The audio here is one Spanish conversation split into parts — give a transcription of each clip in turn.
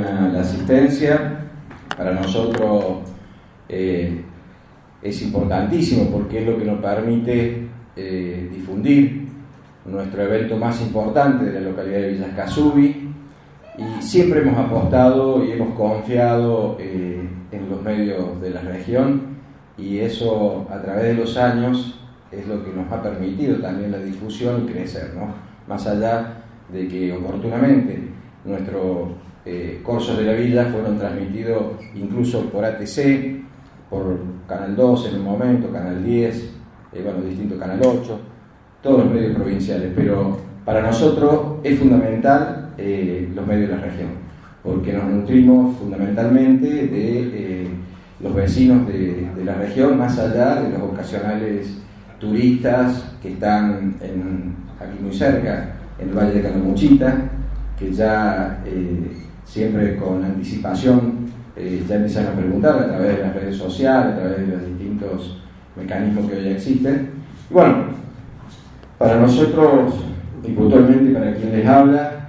buena la asistencia. Para nosotros es importantísimo porque es lo que nos permite difundir nuestro evento más importante de la localidad de Villa Escazubí, y siempre hemos apostado y hemos confiado en los medios de la región, y eso a través de los años es lo que nos ha permitido también la difusión y crecer, ¿no? Más allá de que oportunamente nuestros cursos de la villa fueron transmitidos incluso por ATC, por Canal 2 en un momento, Canal 10, distinto Canal 8, todos los medios provinciales, pero para nosotros es fundamental los medios de la región, porque nos nutrimos fundamentalmente de los vecinos de la región, más allá de los ocasionales turistas que están aquí muy cerca, en el Valle de Calamuchita, que ya siempre con anticipación ya empiezan a preguntar a través de las redes sociales, a través de los distintos mecanismos que hoy existen. Y bueno, para nosotros, y puntualmente para quien les habla,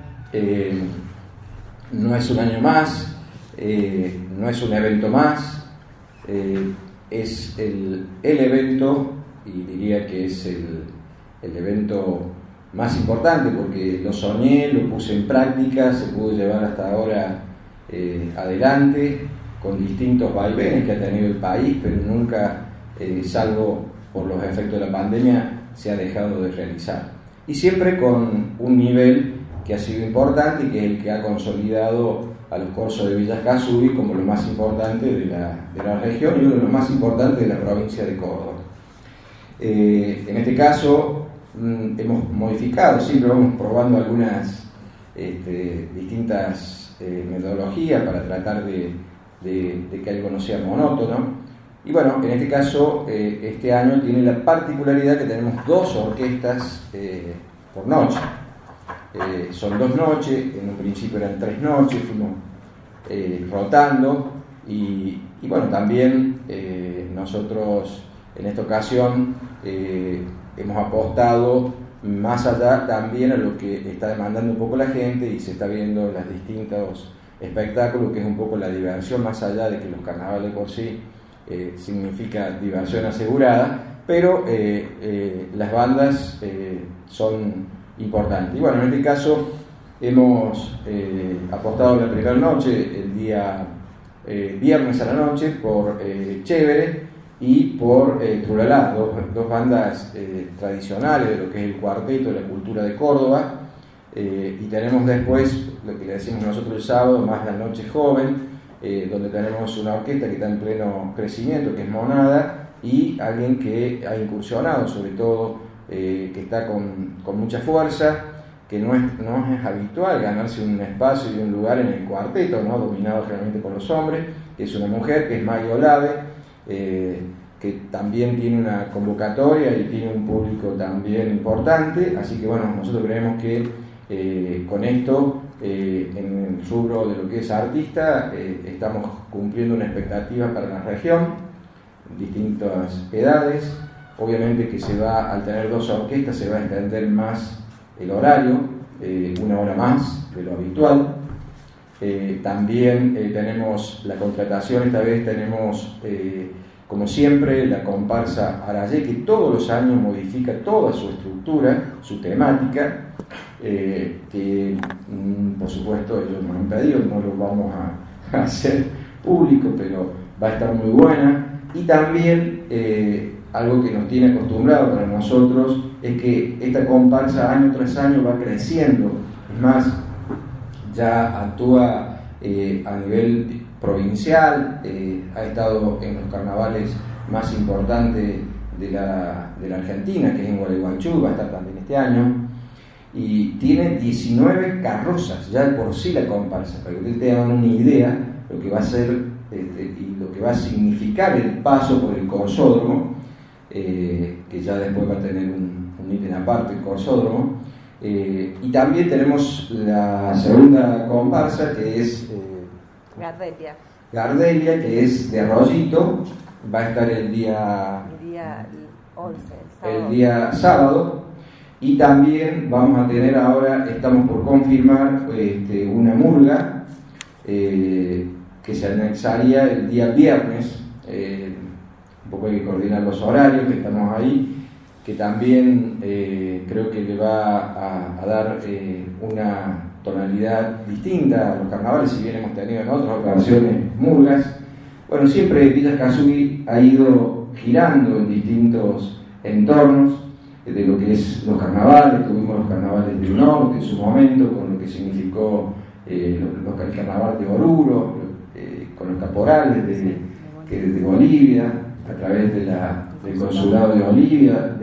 no es un año más, no es un evento más, es el evento, y diría que es el evento más importante, porque lo soñé, lo puse en práctica, se pudo llevar hasta ahora adelante, con distintos vaivenes que ha tenido el país, pero nunca, salvo por los efectos de la pandemia, se ha dejado de realizar. Y siempre con un nivel que ha sido importante y que es el que ha consolidado a los cursos de Villa Escazubí como lo más importante de la región y uno de los más importantes de la provincia de Córdoba. En este caso hemos modificado, siempre vamos probando algunas distintas metodologías para tratar de que algo no sea monótono. Y bueno, en este caso, este año tiene la particularidad que tenemos 2 orquestas por noche. Son 2 noches, en un principio eran 3 noches, fuimos rotando y bueno, también nosotros en esta ocasión hemos apostado más allá también a lo que está demandando un poco la gente y se está viendo en los distintos espectáculos, que es un poco la diversión, más allá de que los carnavales por sí significa diversión asegurada, pero las bandas son importantes. Y bueno, en este caso hemos apostado la primera noche, el día viernes a la noche, por Chévere y por Trulalá, dos bandas tradicionales de lo que es el cuarteto de la cultura de Córdoba, y tenemos después lo que le decimos nosotros el sábado, más la noche joven, donde tenemos una orquesta que está en pleno crecimiento, que es Monada, y alguien que ha incursionado, sobre todo, que está con mucha fuerza, que no es habitual ganarse un espacio y un lugar en el cuarteto, ¿no? Dominado realmente por los hombres, que es una mujer, que es Maggie Olave, que también tiene una convocatoria y tiene un público también importante, así que bueno, nosotros creemos que con esto, en el rubro de lo que es artista, estamos cumpliendo una expectativa para la región, distintas edades. Obviamente que al tener 2 orquestas se va a extender más el horario, 1 hora más de lo habitual. También tenemos la contratación, esta vez tenemos como siempre la comparsa Arayé, que todos los años modifica toda su estructura, su temática, que por supuesto ellos nos han pedido, no lo vamos a hacer público, pero va a estar muy buena. Y también algo que nos tiene acostumbrado para nosotros es que esta comparsa año tras año va creciendo. Es más, ya actúa a nivel provincial, ha estado en los carnavales más importantes de la Argentina, que es en Gualeguaychú, va a estar también este año, y tiene 19 carrozas ya por sí la comparsa, para que ustedes tengan una idea lo que va a ser y lo que va a significar el paso por el corsódromo, que ya después va a tener un ítem aparte el corsódromo. Y también tenemos la segunda comparsa, que es Gardelia, que es de Arroyito, va a estar el día 11, el día sábado. Y también vamos a tener ahora, estamos por confirmar una murga que se anexaría el día viernes. Un poco hay que coordinar los horarios, que estamos ahí, que también creo que le va a dar una tonalidad distinta a los carnavales, si bien hemos tenido en otras ocasiones murgas. Bueno, siempre Villa Escazú ha ido girando en distintos entornos de lo que es los carnavales. Tuvimos los carnavales del norte en su momento, con lo que significó el carnaval de Oruro, con los caporales de Bolivia, a través del consulado de Bolivia,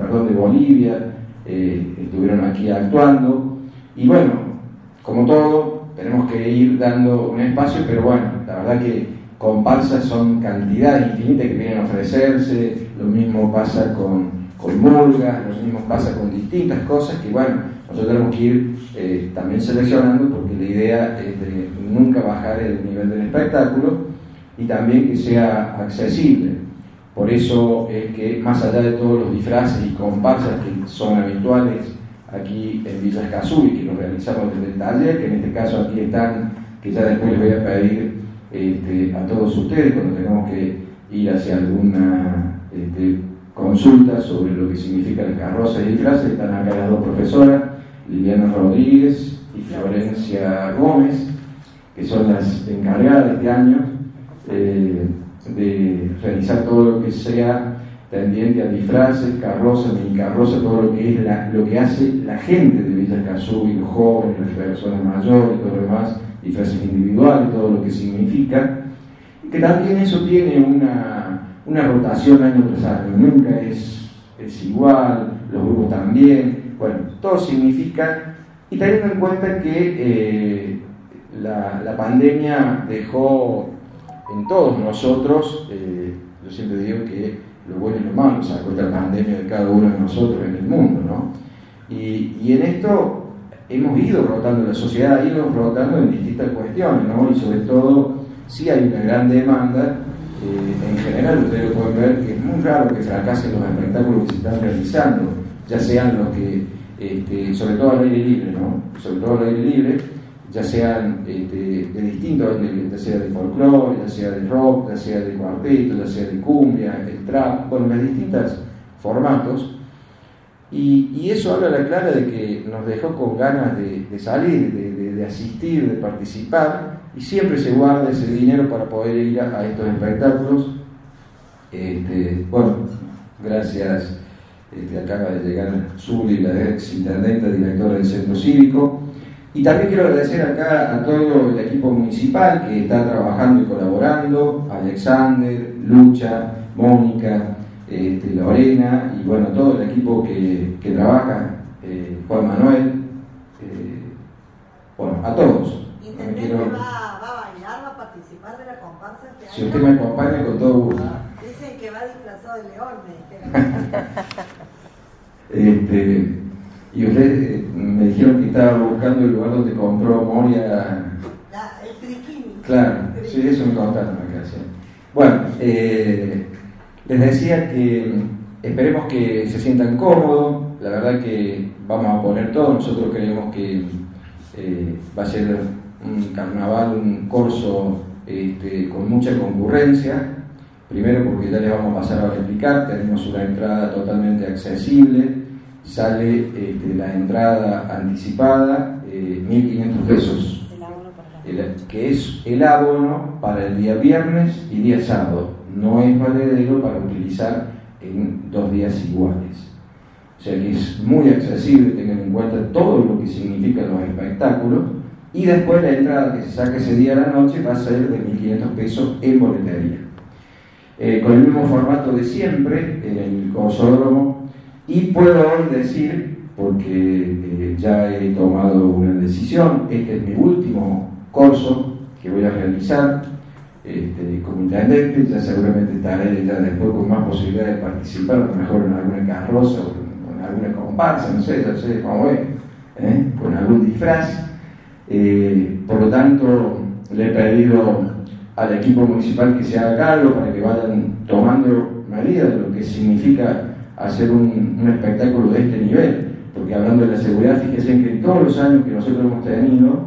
estuvieron aquí actuando. Y bueno, como todo, tenemos que ir dando un espacio, pero bueno, la verdad que comparsas son cantidades infinitas que vienen a ofrecerse. Lo mismo pasa con murgas, lo mismo pasa con distintas cosas que bueno, nosotros tenemos que ir también seleccionando, porque la idea es de nunca bajar el nivel del espectáculo y también que sea accesible. Por eso es que más allá de todos los disfraces y comparsas que son habituales aquí en Villa Escazú y que los realizamos desde el taller, que en este caso aquí están, que ya después les voy a pedir a todos ustedes cuando tengamos que ir hacia alguna consulta sobre lo que significa las carrozas y disfraces. Están acá las dos profesoras, Liliana Rodríguez y Florencia Gómez, que son las encargadas este año de realizar todo lo que sea tendiente a disfraces, carrozas, mini carrozas, todo lo que es lo que hace la gente de Villa Escazú, y los jóvenes, las personas mayores y todo lo demás, disfraces individuales, todo lo que significa, y que también eso tiene una rotación año tras año, nunca es igual, los grupos también, bueno, todo significa, y teniendo en cuenta que la pandemia dejó en todos nosotros, yo siempre digo que lo bueno y lo malo sacó esta pandemia de cada uno de nosotros en el mundo, ¿no? Y en esto hemos ido rotando, la sociedad ha ido rotando en distintas cuestiones, ¿no? Y sobre todo, sí hay una gran demanda. En general, ustedes lo pueden ver, que es muy raro que fracasen los espectáculos que se están realizando, ya sean los que, sobre todo al aire libre, ¿no? Sobre todo al aire libre, ya sean de distintos, ya sea de folclore, ya sea de rock, ya sea de cuarteto, ya sea de cumbia, el trap, bueno, los distintos formatos. Y eso habla a la clara de que nos dejó con ganas de salir, de asistir, de participar, y siempre se guarda ese dinero para poder ir a estos espectáculos. Bueno, gracias. Acaba de llegar Zuli, la ex intendenta, directora del Centro Cívico. Y también quiero agradecer acá a todo el equipo municipal que está trabajando y colaborando, Alexander, Lucha, Mónica, Lorena, y bueno, todo el equipo que trabaja, Juan Manuel, bueno, a todos. ¿Intendente va a bailar, va a participar de la comparsa este año? Si usted me acompaña, con todo gusto. Dicen que va disfrazado de león, me dijeron. Y ustedes me dijeron que estaba buscando el lugar donde compró Moria. El triquini. Claro, sí, eso me contaron acá. Sí. Bueno, les decía que esperemos que se sientan cómodos. La verdad que vamos a poner todo. Nosotros creemos que va a ser un carnaval, un corso con mucha concurrencia. Primero porque ya les vamos a pasar a explicar. Tenemos una entrada totalmente accesible. Sale la entrada anticipada, 1.500 pesos, que es el abono para el día viernes y día sábado. No es valedero para utilizar en 2 días iguales. O sea que es muy accesible, tengan en cuenta todo lo que significan los espectáculos. Y después la entrada que se saca ese día a la noche va a ser de 1.500 pesos en boletería. Con el mismo formato de siempre, en el Corsódromo. Y puedo hoy decir, porque ya he tomado una decisión, este es mi último corso que voy a realizar como intendente. Ya seguramente estaré ya después con más posibilidad de participar, a lo mejor en alguna carroza o en alguna comparsa, no sé, ya sé cómo es, con algún disfraz. Por lo tanto, le he pedido al equipo municipal que se haga cargo para que vayan tomando medidas de lo que significa hacer un espectáculo de este nivel, porque hablando de la seguridad, fíjense que en todos los años que nosotros hemos tenido,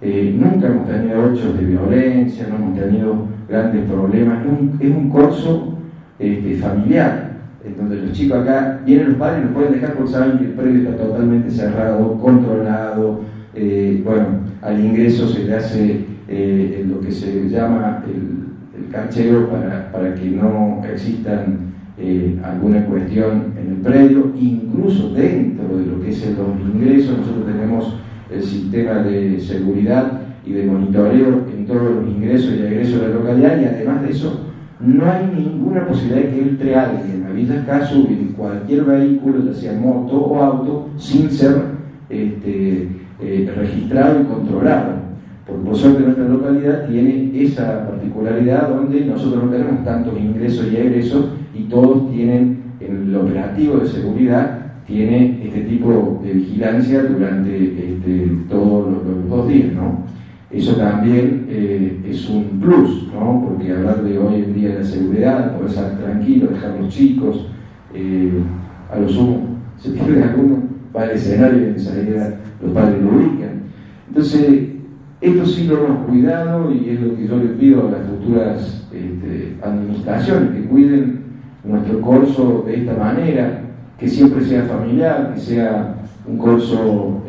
nunca hemos tenido hechos de violencia, no hemos tenido grandes problemas. Es un corso familiar, en donde los chicos acá vienen los padres y los pueden dejar porque saben que el predio está totalmente cerrado, controlado. Bueno, al ingreso se le hace lo que se llama el canchero para que no existan alguna cuestión en el predio. Incluso dentro de lo que es los ingresos, nosotros tenemos el sistema de seguridad y de monitoreo en todos los ingresos y egresos de la localidad, y además de eso no hay ninguna posibilidad de que entre alguien a Villa Escazú en cualquier vehículo, ya sea moto o auto, sin ser registrado y controlado. Por suerte nuestra localidad tiene esa particularidad donde nosotros no tenemos tantos ingresos y egresos, y todos tienen, en el operativo de seguridad, tiene este tipo de vigilancia durante todos los 2 días, ¿no? Eso también es un plus, ¿no? Porque hablar de hoy en día de la seguridad, poder estar tranquilo, dejar los chicos, a lo sumo, se pierde alguno, va al escenario y enseguida los padres lo ubican. Entonces, esto sí lo hemos cuidado, y es lo que yo le pido a las futuras administraciones, que cuiden nuestro corso de esta manera, que siempre sea familiar, que sea un corso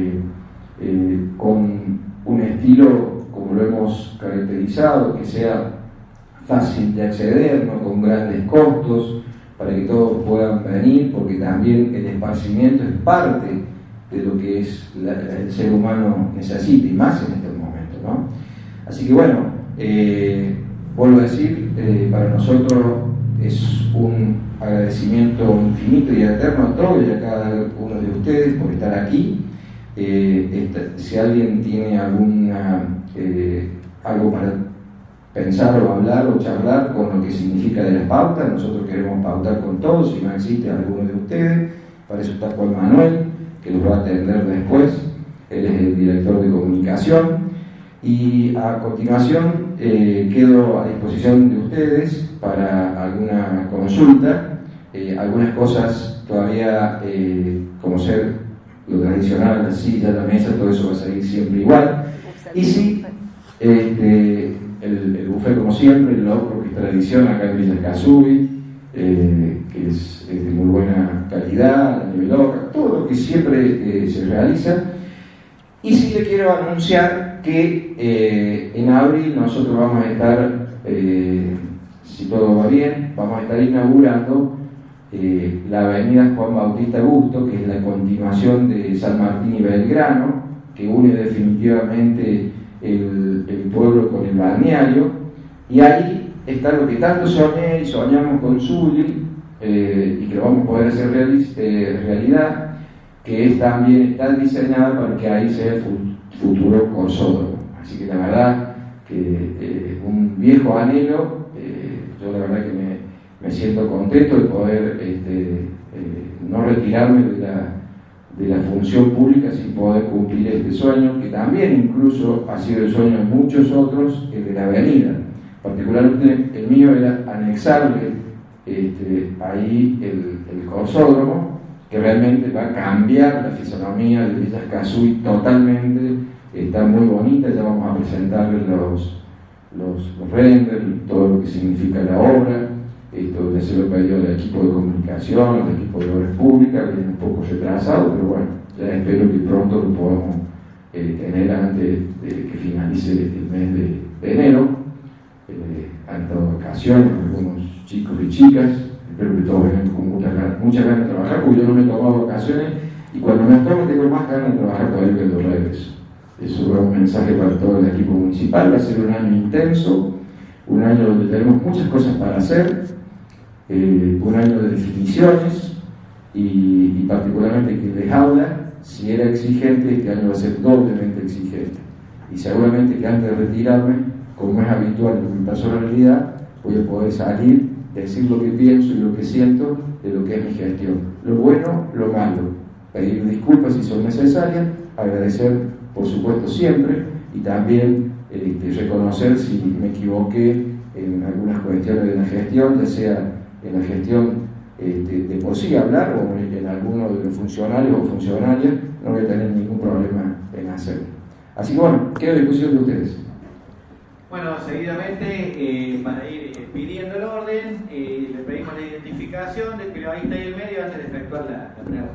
con un estilo como lo hemos caracterizado, que sea fácil de acceder, no con grandes costos, para que todos puedan venir, porque también el esparcimiento es parte de lo que es el ser humano necesita, y más en este momento, ¿no? Así que bueno, vuelvo a decir, para nosotros es un agradecimiento infinito y eterno a todos y a cada uno de ustedes por estar aquí. Si alguien tiene algo para pensar o hablar o charlar con lo que significa de las pautas, nosotros queremos pautar con todos. Si no existe alguno de ustedes, para eso está Juan Manuel, que los va a atender después. Él es el director de comunicación. Y a continuación quedo a disposición de ustedes para alguna consulta. Algunas cosas todavía, como ser lo tradicional, la silla, la mesa, todo eso va a seguir siempre igual. Y sí, el buffet como siempre, el locro, que es tradición acá en Villa Escazú, que es de muy buena calidad, la nieve loca, todo lo que siempre se realiza. Y sí le quiero anunciar que en abril nosotros vamos a estar, si todo va bien, vamos a estar inaugurando la avenida Juan Bautista Gusto, que es la continuación de San Martín y Belgrano, que une definitivamente el pueblo con el balneario, y ahí está lo que tanto soñé y soñamos con Zuli, y que vamos a poder hacer realidad, que también está diseñada para que ahí sea el futuro corsódromo. Así que la verdad que un viejo anhelo, yo la verdad que me siento contento de poder no retirarme de la función pública sin poder cumplir este sueño, que también incluso ha sido el sueño de muchos otros, el de la avenida. Particularmente el mío era anexarle ahí el corsódromo, que realmente va a cambiar la fisonomía de Villa Escazú totalmente. Está muy bonita, ya vamos a presentarles los renders, todo lo que significa la obra. Esto ya se lo he pedido al equipo de comunicación, al equipo de obras públicas, viene un poco retrasado, pero bueno, ya espero que pronto lo podamos tener antes de que finalice el mes de enero. Han estado vacaciones algunos chicos y chicas, espero que todos vengan con muchas ganas de trabajar, porque yo no me he tomado vacaciones, y cuando me tomo tengo más ganas de trabajar todavía que los regreso. Eso es un mensaje para todo el equipo municipal. Va a ser un año intenso, un año donde tenemos muchas cosas para hacer, un año de definiciones, y particularmente quien les habla, si era exigente, este año va a ser doblemente exigente. Y seguramente que antes de retirarme, como es habitual en mi personalidad, voy a poder salir, decir lo que pienso y lo que siento de lo que es mi gestión. Lo bueno, lo malo. Pedir disculpas si son necesarias, agradecer, por supuesto, siempre, y también reconocer si me equivoqué en algunas cuestiones de la gestión, ya sea en la gestión de por sí hablar, o en alguno de los funcionarios o funcionarias, no voy a tener ningún problema en hacerlo. Así que bueno, quedo a disposición de ustedes. Bueno, seguidamente, para ir pidiendo el orden, le pedimos la identificación del periodista y el medio antes de efectuar la pregunta.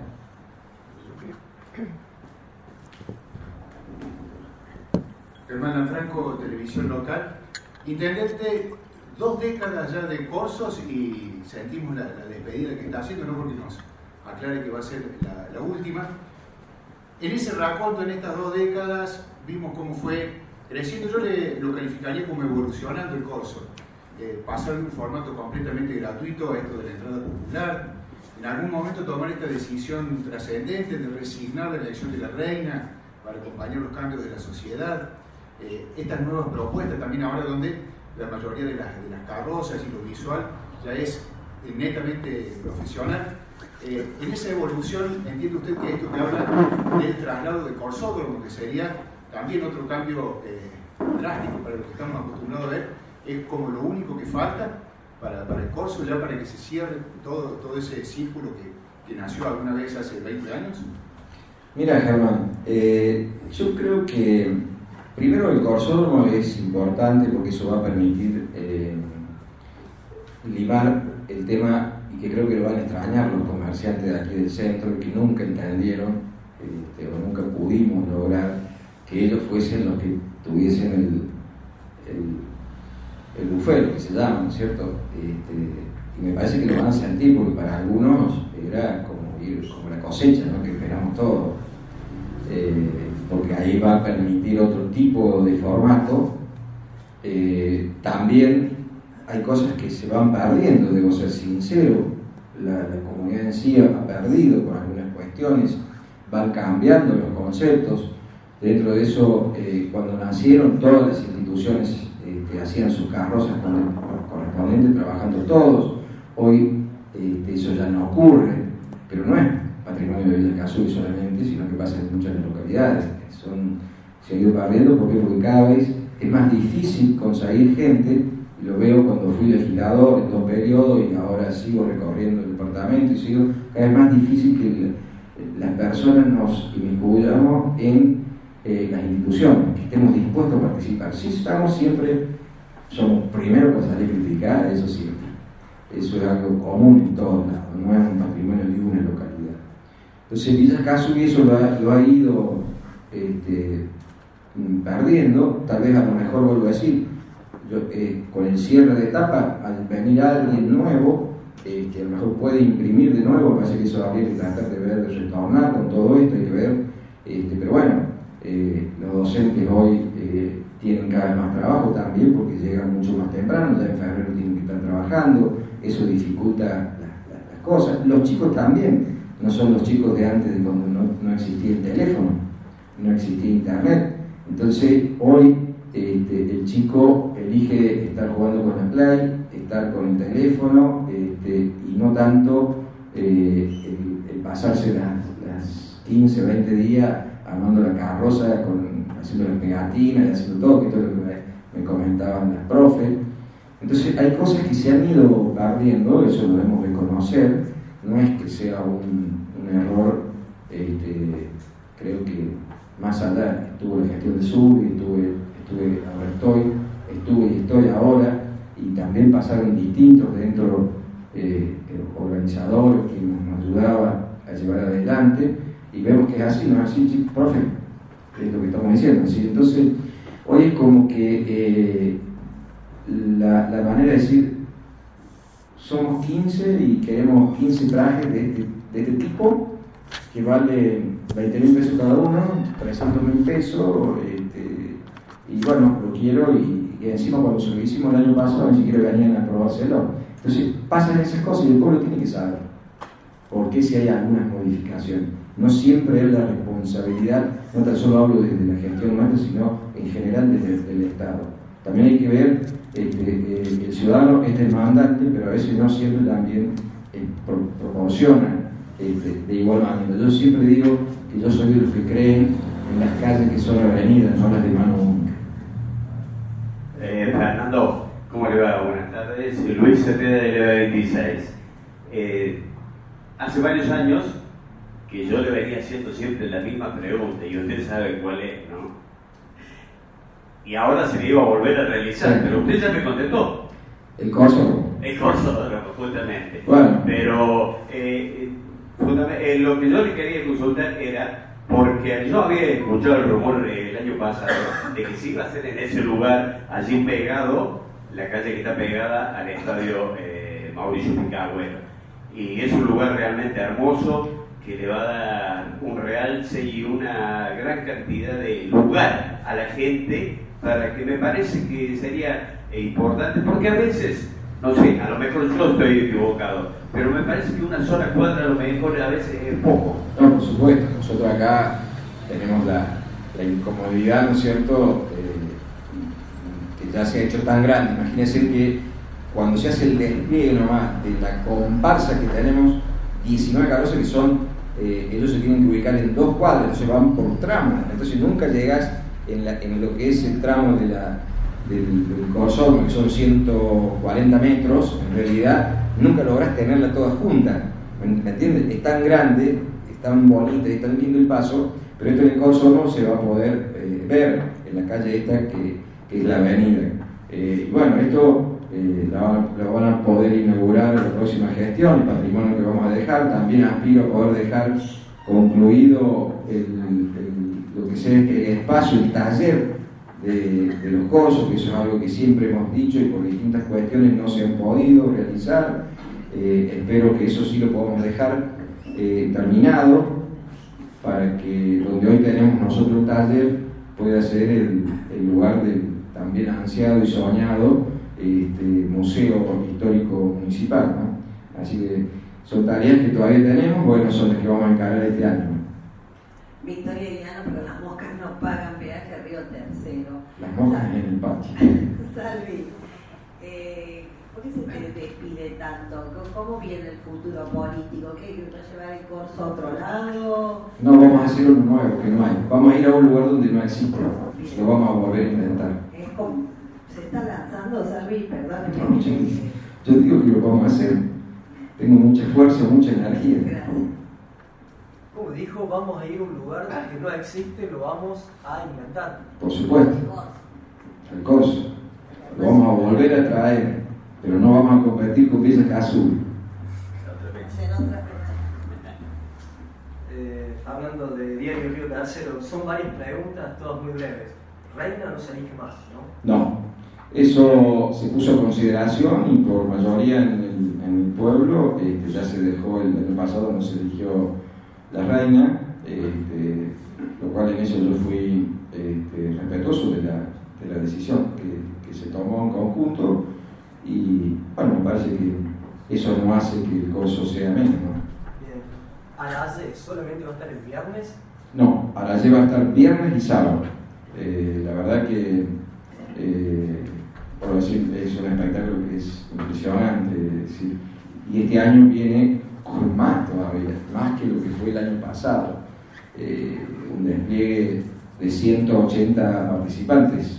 Germán Franco, Televisión Local. Intendente, 2 décadas ya de cursos y sentimos la despedida que está haciendo, no porque nos aclare que va a ser la última. En ese raconto, en estas 2 décadas, vimos cómo fue creciendo. Yo lo calificaría como evolucionando el curso. Pasar de un formato completamente gratuito a esto de la entrada popular. En algún momento tomar esta decisión trascendente de resignar la elección de la reina para acompañar los cambios de la sociedad. Estas nuevas propuestas también ahora donde la mayoría de las carrozas y lo visual ya es netamente profesional. En esa evolución, ¿entiende usted que esto que habla del traslado de corsódromo, que sería también otro cambio drástico para lo que estamos acostumbrados a ver, es como lo único que falta para el corso, ya para que se cierre todo ese círculo que nació alguna vez hace 20 años? Mira, Germán, yo creo que primero el corsódromo es importante porque eso va a permitir limar el tema, y que creo que lo van a extrañar los comerciantes de aquí del centro, que nunca entendieron o nunca pudimos lograr que ellos fuesen los que tuviesen el buffet, que se llama, ¿no es cierto? Y me parece que lo van a sentir porque para algunos era como la cosecha, ¿no?, que esperamos todos, porque ahí va a permitir otro tipo de formato. También hay cosas que se van perdiendo, debo ser sincero. La comunidad en sí ha perdido con algunas cuestiones, van cambiando los conceptos. Dentro de eso, cuando nacieron, todas las instituciones hacían sus carrozas correspondientes, trabajando todos. Hoy eso ya no ocurre, pero no es patrimonio de Villacazul solamente, sino que pasa en muchas localidades. Se ha ido perdiendo porque cada vez es más difícil conseguir gente, y lo veo cuando fui legislador en 2 periodos y ahora sigo recorriendo el departamento y sigo, cada vez más difícil que las personas nos inmiscuyamos en las instituciones, que estemos dispuestos a participar. Si estamos siempre, somos primeros para salir a criticar, eso siempre. Eso es algo común en todos lados, no es un patrimonio de una localidad. Entonces Villacazul eso lo ha ido perdiendo. Tal vez a lo mejor vuelvo a decir, con el cierre de etapa, al venir alguien nuevo, que a lo mejor puede imprimir de nuevo, parece que eso habría que tratar de ver, de retornar con todo esto, hay que ver, pero bueno, los docentes hoy tienen cada vez más trabajo también porque llegan mucho más temprano, ya en febrero tienen que estar trabajando, eso dificulta las cosas. Los chicos también, no son los chicos de antes, de cuando no existía el teléfono, no existía internet. Entonces hoy el chico elige estar jugando con la Play, estar con el teléfono, y no tanto el pasarse las 15 o 20 días armando la carroza, haciendo las pegatinas y haciendo todo, que todo lo que me comentaban las profes. Entonces hay cosas que se han ido perdiendo, eso lo debemos reconocer, no es que sea un error. Creo que más allá estuvo la gestión de SUB, estuve y estoy ahora, y también pasaron distintos dentro organizadores que nos ayudaban a llevar adelante, y vemos que es así, no es así, sí, profe, es lo que estamos diciendo, ¿sí? Entonces hoy es como que la manera de decir, somos 15 y queremos 15 trajes de este tipo, que vale 20.000 pesos cada uno, 300.000 pesos, y bueno, lo quiero, y encima cuando se lo hicimos el año pasado ni siquiera venían a probárselo. Entonces pasan esas cosas y el pueblo tiene que saber por qué, si hay algunas modificaciones. No siempre es la responsabilidad, no tan solo hablo desde la gestión nuestra, sino en general desde el Estado. También hay que ver, el ciudadano es demandante, pero a veces no siempre también proporciona de igual manera. Yo siempre digo que yo soy de los que creen en las calles que son avenidas, no las de mano única. Fernando, ¿cómo le va? Buenas tardes. Luis Cepeda de Leva 26. Hace varios años que yo le venía haciendo siempre la misma pregunta, y usted sabe cuál es, ¿no? y ahora se le iba a volver a realizar, Sí. pero usted ya me contestó. El corso. El corso, justamente. Bueno. Pero lo que yo le quería consultar era, porque yo había escuchado el rumor el año pasado de que se iba a hacer en ese lugar, allí pegado, la calle que está pegada al estadio Mauricio Picagüero. Y es un lugar realmente hermoso que le va a dar un realce y una gran cantidad de lugar a la gente, para que me parece que sería importante, porque a veces, no sé, a lo mejor yo estoy equivocado, pero me parece que una sola cuadra a lo mejor a veces es poco. No, por supuesto, nosotros acá tenemos la incomodidad, ¿no es cierto?, que ya se ha hecho tan grande. Imagínense que cuando se hace el despliegue nomás de la comparsa que tenemos, 19 carrozas que son, ellos se tienen que ubicar en 2 cuadras, entonces van por tramos, entonces nunca llegas en lo que es el tramo del Corsón, que son 140 metros, en realidad nunca lográs tenerla toda junta, ¿me entiendes? Es tan grande, es tan bonita, es tan lindo el paso, pero esto en el Corsón no se va a poder ver en la calle esta que es la avenida. Y bueno, esto lo van a poder inaugurar en la próxima gestión, el patrimonio que vamos a dejar. También aspiro a poder dejar concluido lo que sea el espacio, el taller de los corsos, que eso es algo que siempre hemos dicho y por distintas cuestiones no se han podido realizar. Espero que eso sí lo podamos dejar terminado, para que donde hoy tenemos nosotros el taller pueda ser el lugar del también ansiado y soñado Museo Histórico Municipal, ¿no? Así que son tareas que todavía tenemos, bueno, son las que vamos a encarar este año, ¿no? Victoria Iriano, pero las moscas no pagan peaje a Río Tercero. Las moscas en el patio. Salvi, ¿por qué se te despide tanto? ¿Cómo viene el futuro político? ¿Qué va a llevar el corso a otro lado? No, vamos a hacer uno nuevo, que no hay. Vamos a ir a un lugar donde no existe. Lo vamos a volver a intentar. Es como, se está lanzando, Salvi, perdóneme. No, yo digo que lo vamos a hacer. Tengo mucha fuerza, mucha energía. Gracias. Como dijo, vamos a ir a un lugar que no existe, lo vamos a inventar. Por supuesto, al corso. Lo vamos a volver a traer, pero no vamos a competir con Villa Azul. En otra fecha. Hablando de Diario Río Tercero, son varias preguntas, todas muy breves. Reina no se elige más, ¿no? No, eso se puso a consideración y por mayoría en el pueblo ya se dejó, el año pasado no se eligió la reina, lo cual en eso yo fui respetuoso de la decisión que se tomó en conjunto, y bueno, me parece que eso no hace que el corso sea menos, ¿no? Bien. ¿Araye solamente va a estar el viernes? No, Araye va a estar viernes y sábado. La verdad que, por decir, es un espectáculo que es impresionante, es decir, y este año viene con más todavía, más que lo que fue el año pasado. Un despliegue de 180 participantes,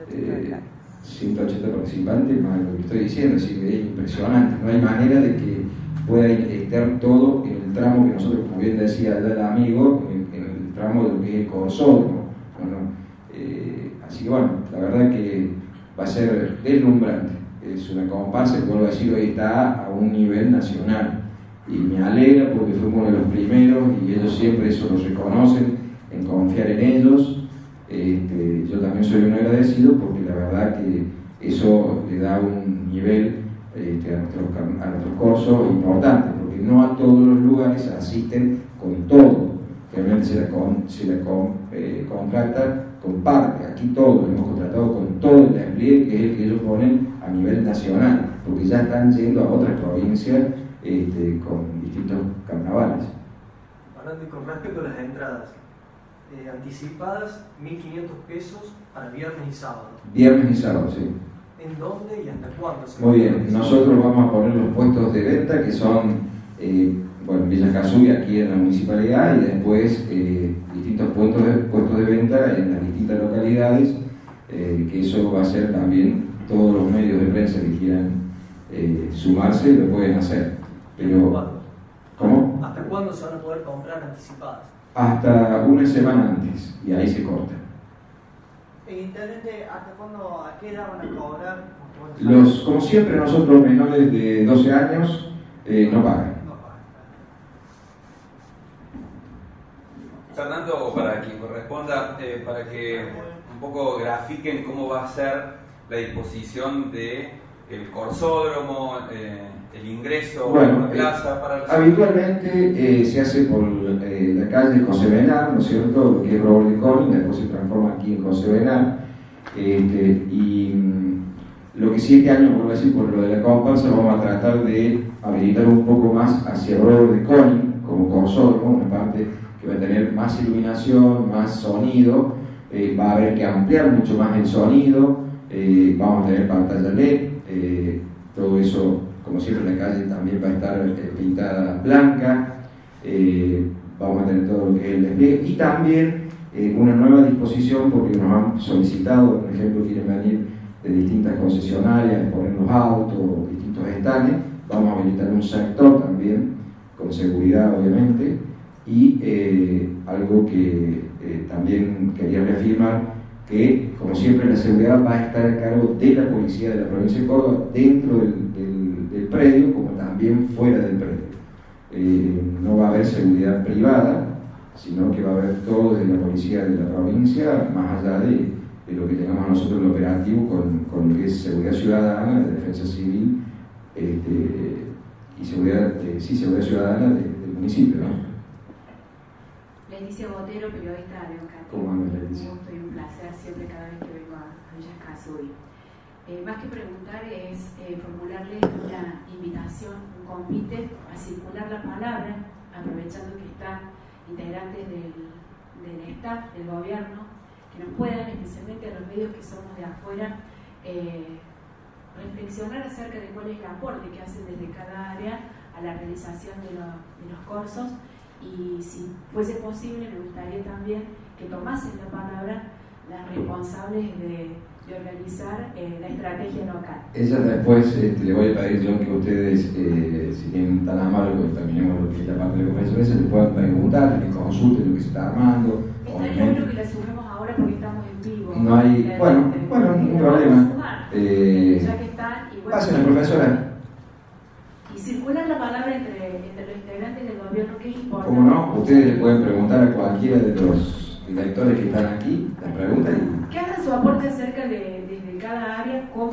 180 participantes más lo que estoy diciendo, así que es impresionante. No hay manera de que pueda estar todo en el tramo que nosotros, como bien decía allá el amigo, en el tramo de lo que es el corsódromo. Así que bueno, la verdad que va a ser deslumbrante. Es una comparsa que, vuelvo a decir, hoy está a un nivel nacional, y me alegra porque fuimos uno de los primeros y ellos siempre eso lo reconocen, en confiar en ellos. Yo también soy un agradecido porque la verdad que eso le da un nivel a nuestros cursos importante, porque no a todos los lugares asisten con todo, realmente se la contrata con parte. Aquí todo lo hemos contratado con todo el despliegue que es el que ellos ponen a nivel nacional, porque ya están yendo a otras provincias con distintos carnavales. Hablando y con respecto a las entradas anticipadas, 1.500 pesos para viernes y sábado. Viernes y sábado, sí. ¿En dónde y hasta cuándo? Muy bien, nosotros vamos a poner los puestos de venta que son, en Villa Casuy, aquí en la municipalidad, y después distintos puestos de venta en las distintas localidades, que eso va a ser también todos los medios de prensa que quieran sumarse, lo pueden hacer. Pero, ¿Cuándo? ¿cómo? ¿Hasta cuándo se van a poder comprar anticipadas? Hasta una semana antes, y ahí se corta. Intendente, ¿hasta cuándo, a qué edad van a cobrar? Como siempre, nosotros menores de 12 años no pagan. Fernando, para quien corresponda, para que un poco grafiquen cómo va a ser la disposición del corsódromo, el ingreso a la plaza para los... Habitualmente se hace por la calle José Benal, ¿no es cierto?, lo que es Robert de Colin, después se transforma aquí en José Benal, y lo que sí este año, vuelvo a decir, por lo de la comparsa, vamos a tratar de habilitar un poco más hacia Robert de Colin como corsódromo, una parte que va a tener más iluminación, más sonido, va a haber que ampliar mucho más el sonido, vamos a tener pantalla LED, todo eso, como siempre, la calle también va a estar pintada blanca, vamos a tener todo lo que es el despliegue y también una nueva disposición, porque nos han solicitado, por ejemplo, quieren venir de distintas concesionarias, poner los autos, distintos stands, vamos a habilitar un sector también, con seguridad obviamente, y algo que también quería reafirmar, que como siempre la seguridad va a estar a cargo de la policía de la provincia de Córdoba dentro del predio como también fuera del predio. No va a haber seguridad privada, sino que va a haber todo desde la policía de la provincia, más allá de lo que tengamos nosotros en el operativo con lo que es seguridad ciudadana, de defensa civil y seguridad ciudadana del municipio, ¿no? Leticia Botero, periodista de Oncati. ¿Cómo andas, Leticia? Un gusto y un placer siempre cada vez que vengo a Villa Escazú. Más que preguntar es formularle una invitación, un convite a circular la palabra, aprovechando que están integrantes del staff, del gobierno, que nos puedan, especialmente a los medios que somos de afuera, reflexionar acerca de cuál es el aporte que hacen desde cada área a la realización de los cursos. Y si fuese posible, me gustaría también que tomasen la palabra las responsables de organizar la estrategia local. Ella después le voy a pedir, John, que ustedes, si tienen tan amables, porque terminemos lo que es la parte de conferencia, les puedan preguntar, que consulten lo que se está armando. Estaría bueno que la sumemos ahora porque estamos en vivo. No hay, bueno, ningún problema. Ya que están, y bueno, pasen, profesora. Y circular la palabra entre los integrantes del gobierno, que es importante. ¿Cómo no? Ustedes le pueden preguntar a cualquiera de los directores que están aquí, las preguntas y... Que hagan su aporte acerca desde cada área, cómo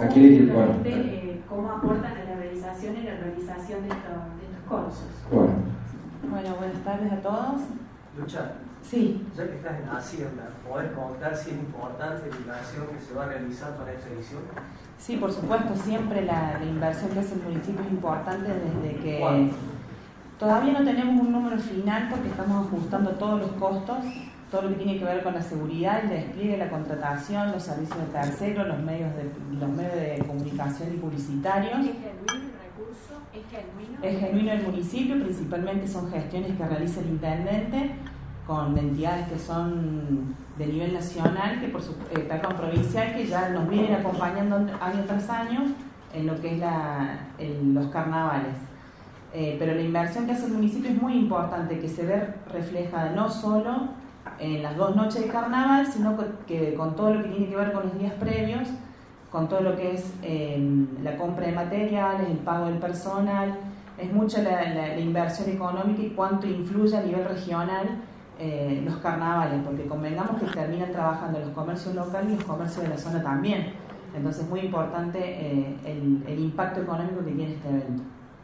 aportan a la realización y la realización de estos cursos. Bueno, buenas tardes a todos. Lucha, sí. Ya que estás en Hacienda, ¿podés contar si es importante la inversión que se va a realizar para esta edición? Sí, por supuesto, siempre la inversión que hace el municipio es importante desde que... ¿Cuánto? Todavía no tenemos un número final porque estamos ajustando todos los costos, todo lo que tiene que ver con la seguridad, el despliegue, la contratación, los servicios de terceros, los medios de comunicación y publicitarios. ¿Es genuino el recurso? ¿Es genuino? Es genuino el municipio, principalmente son gestiones que realiza el intendente con entidades que son de nivel nacional, que provincial, que ya nos vienen acompañando año tras año en lo que es los carnavales. Pero la inversión que hace el municipio es muy importante, que se ve reflejada no solo en las 2 noches de carnaval, sino que con todo lo que tiene que ver con los días previos, con todo lo que es la compra de materiales, el pago del personal. Es mucha la inversión económica y cuánto influye a nivel regional los carnavales, porque convengamos que terminan trabajando los comercios locales y los comercios de la zona también. Entonces es muy importante el impacto económico que tiene este evento.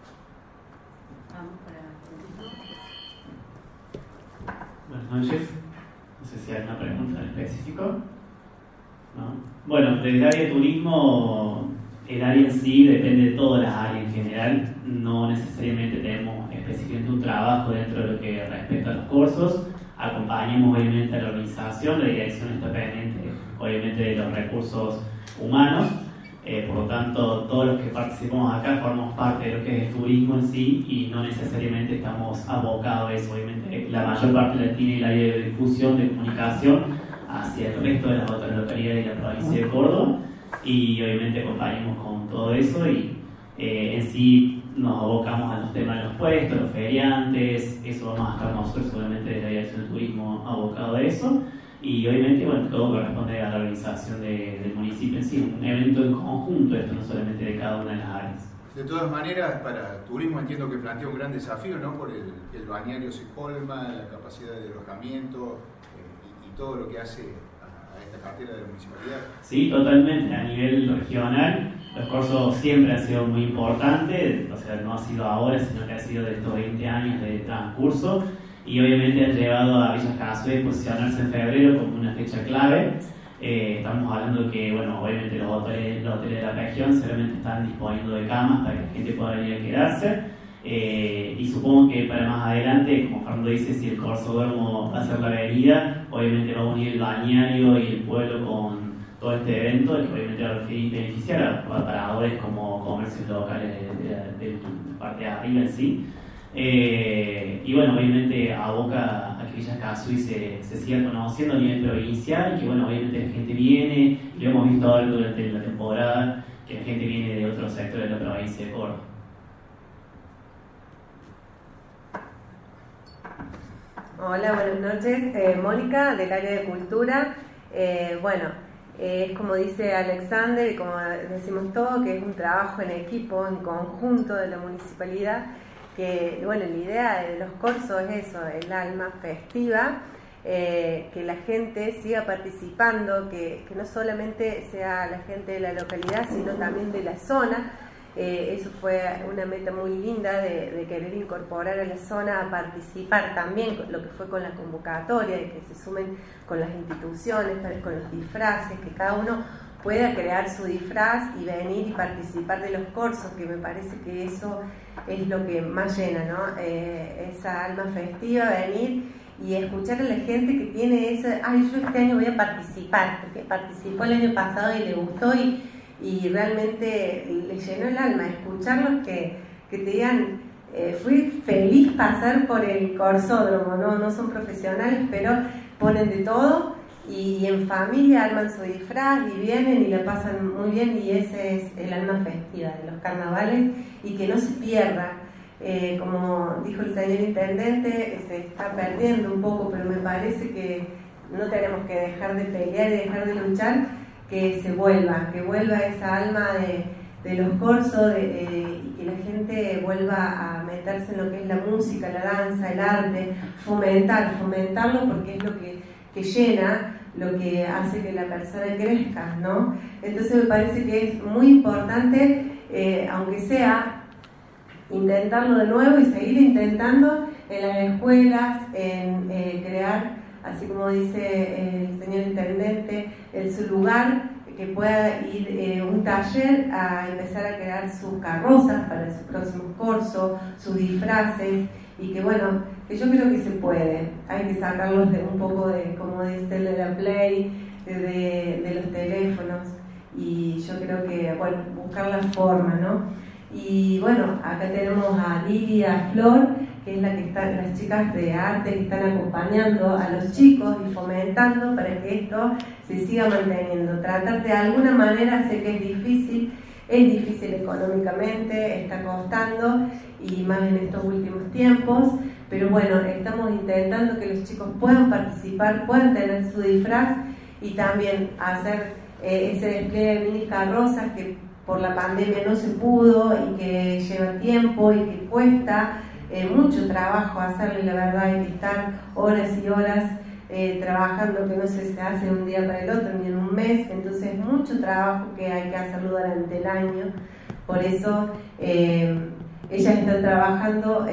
Buenas noches. No sé si hay una pregunta en específico. ¿No? Bueno, desde el área de turismo, el área en sí depende de todas las áreas en general. No necesariamente tenemos específicamente un trabajo dentro de lo que respecta a los cursos. Acompañamos obviamente a la organización, la dirección está pendiente obviamente de los recursos humanos. Por lo tanto, todos los que participamos acá formamos parte de lo que es el turismo en sí y no necesariamente estamos abocados a eso. Obviamente la mayor parte la tiene el área de difusión, de comunicación hacia el resto de las otras localidades de la provincia de Córdoba y obviamente acompañamos con todo eso y en sí nos abocamos a los temas de los puestos, los feriantes, eso vamos a estar nosotros obviamente de la dirección de turismo abocado a eso y obviamente, bueno, todo corresponde a la organización del municipio en sí, un evento en conjunto, esto no solamente de cada una de las áreas. De todas maneras, para turismo entiendo que plantea un gran desafío, ¿no? Por el balneario se colma, la capacidad de alojamiento y todo lo que hace a esta cartera de la municipalidad. Sí, totalmente. A nivel regional, los corsos siempre han sido muy importantes, o sea, no ha sido ahora, sino que ha sido de estos 20 años de transcurso, y obviamente han llevado a Villa Casue a posicionarse en febrero como una fecha clave. Estamos hablando que, bueno, obviamente los hoteles de la región seguramente están disponiendo de camas para que la gente pueda venir a quedarse, y supongo que para más adelante, como Fernando dice, si el Corsódromo va a ser la avenida, obviamente va a unir el balneario y el pueblo con todo este evento, que obviamente va a beneficiar a paradores como comercios locales de la parte de arriba en sí. Y bueno, obviamente aboca a que Villa Casue se siga conociendo a nivel provincial, y que bueno, obviamente la gente viene, y lo hemos visto ahora durante la temporada, que la gente viene de otros sectores de la provincia de Córdoba. Hola, buenas noches. Mónica, del área de cultura. Es como dice Alexander y como decimos todos, que es un trabajo en equipo, en conjunto de la municipalidad, que bueno, la idea de los corsos es eso, el alma festiva, que la gente siga participando, que no solamente sea la gente de la localidad, sino también de la zona. Eso fue una meta muy linda de querer incorporar a la zona a participar también, lo que fue con la convocatoria, de que se sumen con las instituciones, con los disfraces, que cada uno pueda crear su disfraz y venir y participar de los corsos, que me parece que eso es lo que más llena, ¿no? Esa alma festiva, venir y escuchar a la gente que tiene esa, yo este año voy a participar, porque participó el año pasado y le gustó y realmente le llenó el alma. Escucharlos que te digan, fui feliz pasar por el Corsódromo, no son profesionales, pero ponen de todo y en familia arman su disfraz y vienen y la pasan muy bien, y ese es el alma festiva de los carnavales, y que no se pierda. Como dijo el señor intendente, se está perdiendo un poco, pero me parece que no tenemos que dejar de pelear y dejar de luchar, que vuelva esa alma de los corsos, y que la gente vuelva a meterse en lo que es la música, la danza, el arte, fomentarlo, porque es lo que llena, lo que hace que la persona crezca, ¿no? Entonces me parece que es muy importante, aunque sea intentarlo de nuevo y seguir intentando en las escuelas, en crear, así como dice el señor intendente, en su lugar, que pueda ir un taller a empezar a crear sus carrozas para sus próximos cursos, sus disfraces, y que bueno, que yo creo que se puede. Hay que sacarlos de un poco de, como dice el de la Play, de los teléfonos, y yo creo que, bueno, buscar la forma, ¿no? Y bueno, acá tenemos a Lidia Flor, que es la que están, las chicas de arte que están acompañando a los chicos y fomentando para que esto se siga manteniendo. Tratar de alguna manera, sé que es difícil económicamente, está costando, y más en estos últimos tiempos, pero bueno, estamos intentando que los chicos puedan participar, puedan tener su disfraz, y también hacer ese despliegue de mini carrozas que por la pandemia no se pudo, y que lleva tiempo y que cuesta mucho trabajo hacerlo, y la verdad hay que estar horas y horas trabajando, que no se hace de un día para el otro ni en un mes, entonces es mucho trabajo que hay que hacerlo durante el año. Por eso ellas están trabajando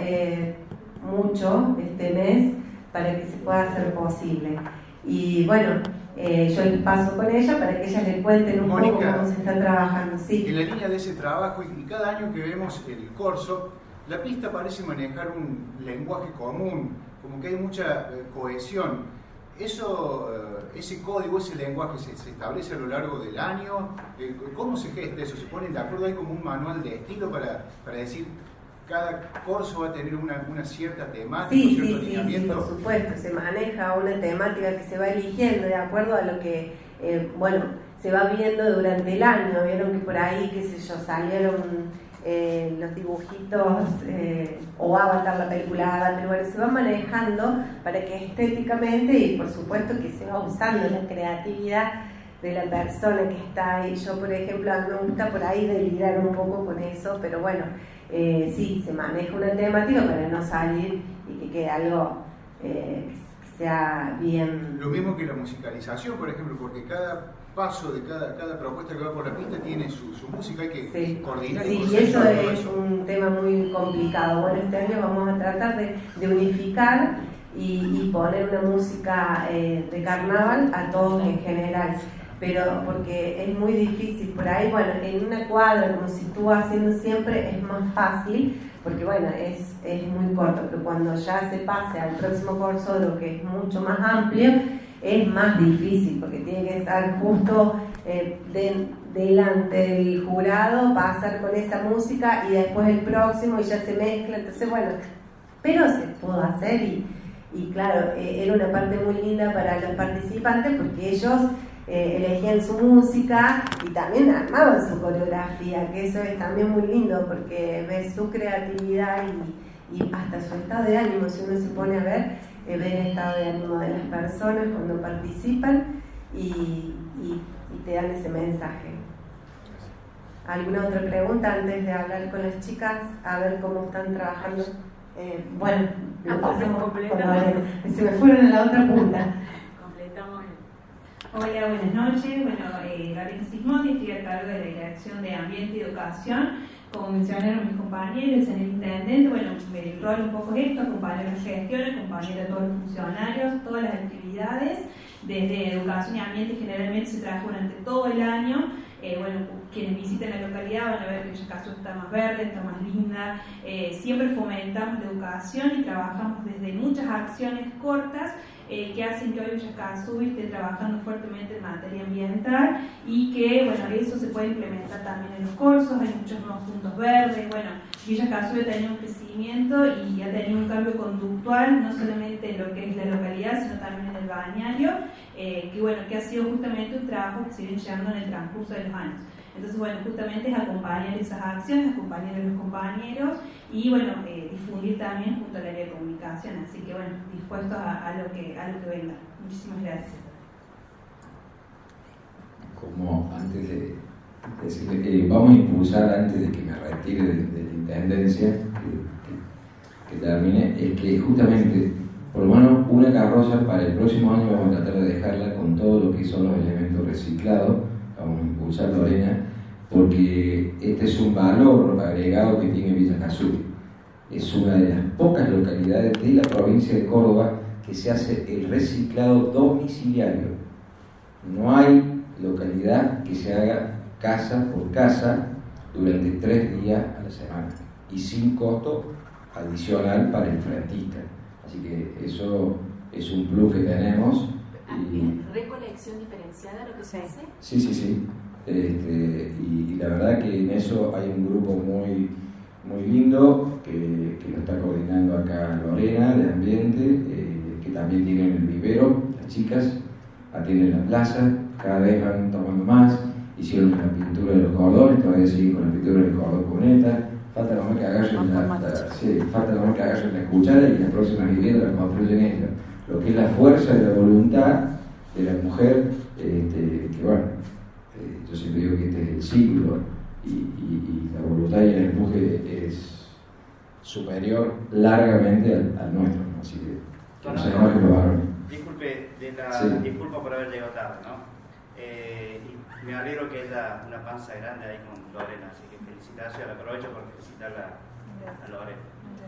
mucho este mes para que se pueda hacer posible. Y bueno, yo les paso con ella para que ellas les cuenten un poco cómo se está trabajando. Sí. En la línea de ese trabajo, y cada año que vemos el corso, la pista parece manejar un lenguaje común, como que hay mucha cohesión. Ese código, ese lenguaje se establece a lo largo del año. ¿Cómo se gesta eso? ¿Se ponen de acuerdo? ¿Hay como un manual de estilo para decir cada curso va a tener una cierta temática, un cierto alineamiento? Sí, por supuesto, se maneja una temática que se va eligiendo de acuerdo a lo que, se va viendo durante el año. Vieron que por ahí, qué sé yo, salieron los dibujitos o Avatar, la película Avatar, bueno, se va manejando para que estéticamente y por supuesto que se va usando la creatividad de la persona que está ahí. Yo, por ejemplo, a mí me gusta por ahí delirar un poco con eso, pero bueno, sí, se maneja una temática para no salir y que quede algo que sea bien. Lo mismo que la musicalización, por ejemplo, porque cada paso de cada propuesta que va por la pista tiene su música, hay que coordinar. Sí, y eso es un tema muy complicado. Bueno, este año vamos a tratar de unificar y poner una música de carnaval a todos en general, pero porque es muy difícil por ahí. Bueno, en una cuadra, como si estuvo haciendo siempre, es más fácil, porque bueno, es muy corto, pero cuando ya se pase al próximo Corsodro, que es mucho más amplio, es más difícil, porque tiene que estar justo delante del jurado, pasar con esa música y después el próximo y ya se mezcla. Entonces bueno, pero se pudo hacer y claro, era una parte muy linda para los participantes, porque ellos elegían su música y también armaban su coreografía, que eso es también muy lindo, porque ves su creatividad y hasta su estado de ánimo. Si uno se pone a ver el estado de ánimo de las personas cuando participan y te dan ese mensaje. ¿Alguna otra pregunta antes de hablar con las chicas? A ver cómo están trabajando. Bueno, lo pasamos con Lorena. Se me fueron a la otra punta. Completamos. Hola, buenas noches. Bueno, Lorena Sismondi, estoy a cargo de la Dirección de Ambiente y Educación. Como mencionaron mis compañeros en el intendente, bueno, el rol un poco es esto: acompañar las gestiones, acompañar a todos los funcionarios, todas las actividades. Desde educación y ambiente generalmente se trabaja durante todo el año. Bueno, quienes visiten la localidad van a ver que Villa Casú está más verde, está más linda. Siempre fomentamos la educación y trabajamos desde muchas acciones cortas que hacen que hoy Villa Casú esté trabajando fuertemente en materia ambiental, y que, bueno, eso se puede implementar también en los cursos. Hay muchos nuevos puntos verdes. Bueno, Villa Casú ha tenido un crecimiento y ha tenido un cambio conductual, no solamente en lo que es la localidad, sino también en el balneario, que bueno, que ha sido justamente un trabajo que se viene llevando en el transcurso de los años. Entonces, bueno, justamente es acompañar esas acciones, acompañar a los compañeros y, bueno, difundir también junto al área de comunicación. Así que, bueno, dispuestos a lo que venga. Muchísimas gracias. Como antes de decirle, vamos a impulsar, antes de que me retire de la intendencia, que termine, es que justamente, por lo menos una carroza para el próximo año vamos a tratar de dejarla con todo lo que son los elementos reciclados. Vamos a impulsar, Lorena, porque este es un valor agregado que tiene Villa Casú. Es una de las pocas localidades de la provincia de Córdoba que se hace el reciclado domiciliario. No hay localidad que se haga casa por casa durante 3 días a la semana y sin costo adicional para el frentista. Así que eso es un plus que tenemos. ¿Recolección diferenciada lo que se hace? Sí. Y la verdad que en eso hay un grupo muy lindo que lo está coordinando acá Lorena de Ambiente, que también tienen el vivero, las chicas atienden la plaza, cada vez van tomando más, hicieron la pintura de los cordones, todavía siguen con la pintura del cordón cuneta. Falta nomás que agarren la cuchara y las próximas viviendas las construyen ellos. Lo que es la fuerza de la voluntad de la mujer, que bueno, yo siempre digo que este es el ciclo y la voluntad y el empuje es superior largamente al nuestro, ¿no? Así que no sé más que lo varones. Disculpa por haber llegado tarde, ¿no? Y me alegro que haya una panza grande ahí con Lorena, así que felicitaciones, aprovecho por felicitarla a Lorena.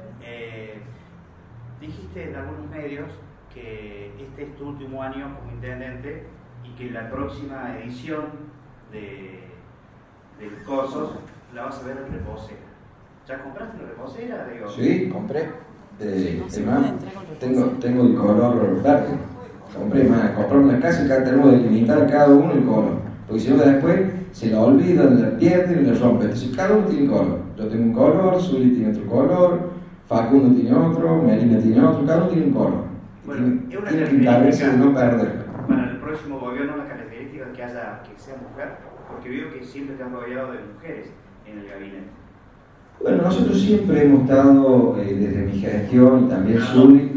Dijiste en algunos medios que este es tu último año como intendente y que la próxima edición del Corsos la vas a ver en reposera. ¿Ya compraste la reposera? Digo? Sí, compré. Además, tengo el color verde. Compré una casa y acá tenemos que delimitar cada uno el color. Porque si no, después se la olvidan, la pierden y la rompen. Entonces, cada uno tiene color. Yo tengo un color, Zuli tiene otro color, Facundo tiene otro, Melina tiene otro, cada uno tiene un color. Bueno, es una característica de no perderla. Para el próximo gobierno, la característica que sea mujer, porque veo que siempre te has rodeado de mujeres en el gabinete. Bueno, nosotros siempre hemos estado, desde mi gestión y también Zuli,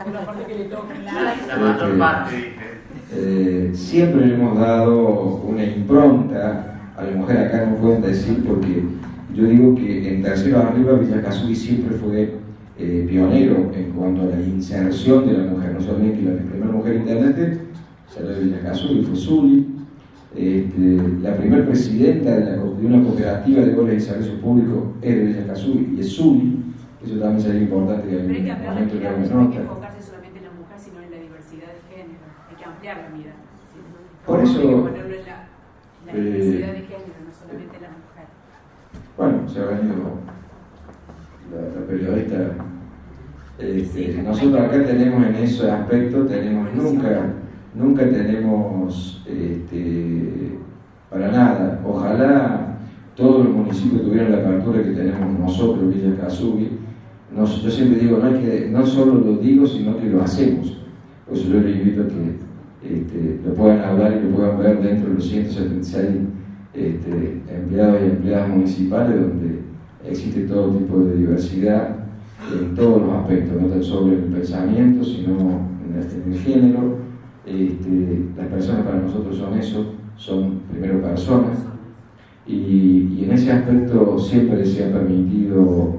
siempre le hemos dado una impronta a la mujer. Acá no pueden decir, porque yo digo que en tercero arriba Villa Casubi siempre fue pionero en cuanto a la inserción de la mujer. No solamente la primera mujer intendente salió de Villa Casubi, fue Zuli. La primera presidenta de una cooperativa de goles y servicios públicos es de Villa Casubi y es Zuli. Eso también sería importante que hay que ampliar la mirada, no hay que enfocarse solamente en la mujer, sino en la diversidad de género. Hay que ampliar la mirada. ¿Sí? Por eso, hay que ponerlo en la diversidad de género, no solamente en la mujer. Bueno, se ha venido la periodista. Nosotros acá tenemos en ese aspecto, nunca tenemos para nada. Ojalá todos los municipios tuvieran la apertura que tenemos nosotros, Villa Casubi. Yo siempre digo, no solo lo digo, sino que lo hacemos. Por eso yo les invito a que lo puedan hablar y lo puedan ver dentro de los 176 empleados y empleadas municipales, donde existe todo tipo de diversidad en todos los aspectos, no tan solo en el pensamiento, sino en el género. Las personas para nosotros son eso, son primero personas, y en ese aspecto siempre se ha permitido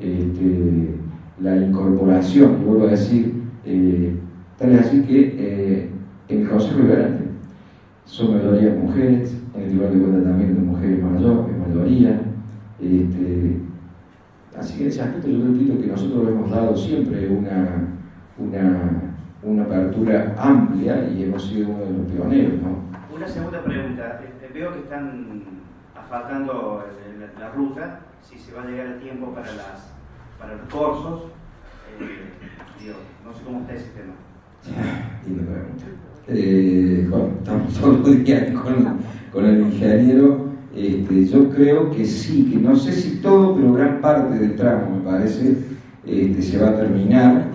la incorporación. Y vuelvo a decir, tal es así que en el Consejo Liberante son mayoría mujeres, en el Tribunal de Cuentas también de mujeres mayoría. Así que en ese aspecto yo repito que nosotros hemos dado siempre una apertura amplia y hemos sido uno de los pioneros, ¿no? Una segunda pregunta. Veo que están asfaltando la ruta, si se va a llegar a tiempo para los cursos. No sé cómo está ese tema. Linda pregunta. Estamos todos los días con el ingeniero. Yo creo que sí, que no sé si todo, pero gran parte del tramo, me parece, se va a terminar.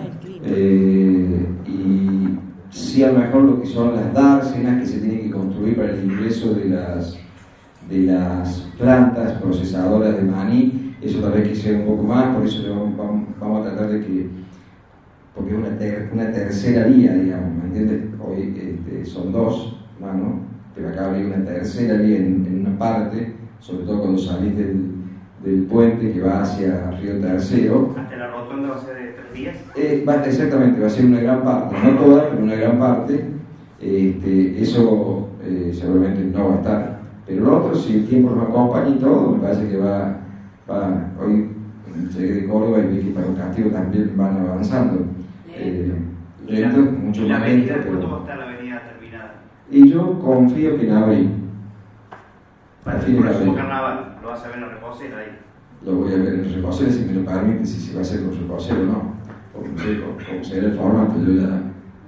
Y sí, a lo mejor lo que son las dársenas que se tienen que construir para el ingreso de las plantas procesadoras de maní, eso tal vez que sea un poco más. Por eso vamos a tratar de que, porque es una tercera vía, digamos, ¿me entiendes? Hoy son dos, ¿no? Pero acá habría una tercera vía en una parte, sobre todo cuando salís del puente que va hacia Río Tercero. ¿Hasta la rotonda va a ser de 3 días? Exactamente, va a ser una gran parte, no toda, pero una gran parte. Eso seguramente no va a estar. Pero lo otro, si el tiempo nos acompaña y todo, me parece que va. Hoy llegué de Córdoba y vi que para un castigo también van avanzando. Lento, mucho más lento. ¿Cuándo va a estar la avenida terminada? Y yo confío que en abril. Para el próximo carnaval, ¿lo vas a ver en los reposeros ahí? Lo voy a ver en los reposeros, si me lo permite, si se va a hacer con reposeros o no. Porque no sé cómo será el formato, yo ya